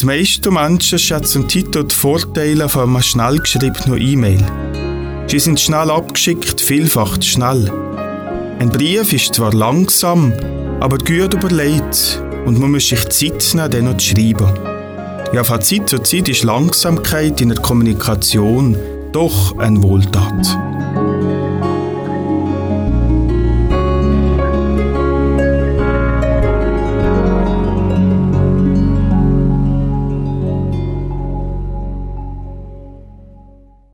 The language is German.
Die meisten Menschen schätzen heute die Vorteile von einer schnell geschriebenen E-Mail. Sie sind schnell abgeschickt, vielfach schnell. Ein Brief ist zwar langsam, aber gut überlegt und man muss sich Zeit nehmen, den noch zu schreiben. Ja, von Zeit zu Zeit ist Langsamkeit in der Kommunikation doch eine Wohltat.